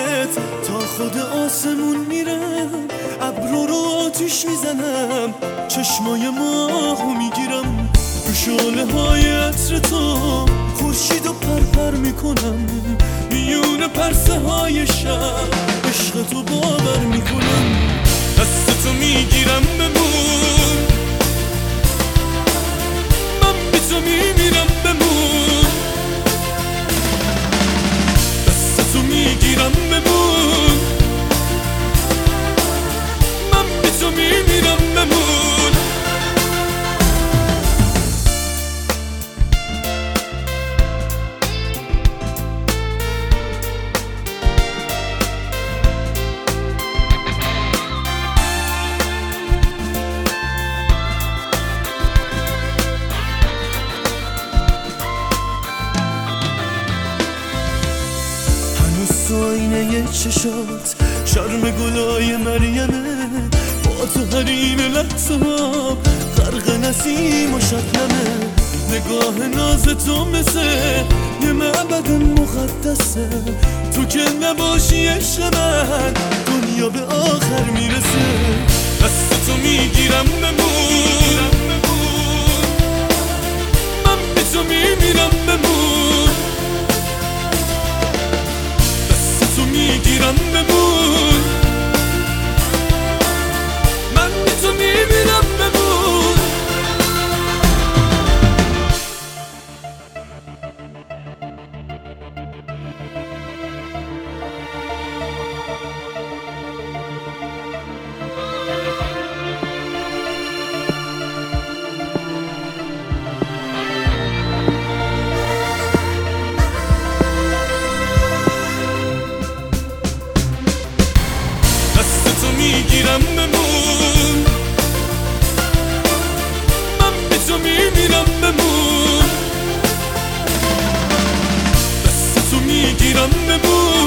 چشمت تا خود آسمون میرم، ابرو رو آتیش میزنم، چشمای ماهو میگیرم، رو شعله های عطر تو خورشید و پرپر میکنم، میون پرسه های شب عشق تو باور میکنم، دست تو میگیرم بمون، من بی تو میمیرم بمون، دست تو میگیرم بمون، من بی تو میمیرم بمون. تو آینه چشات شرم گلای مریمه، با تو حریم لحظه ها غرق نسیم و شبنمه، نگاه ناز تو مثل یه معبد مقدسه، تو که نباشی عشق من دنیا به آخر میرسه، دست تو میگیرم بمون، من بی تو میمیرم بمون، میگیرم بمون، من بی تو میمیرم بمون. میگیرم بمون، من بی تو میمیرم بمون، دست تو میگیرم بمون.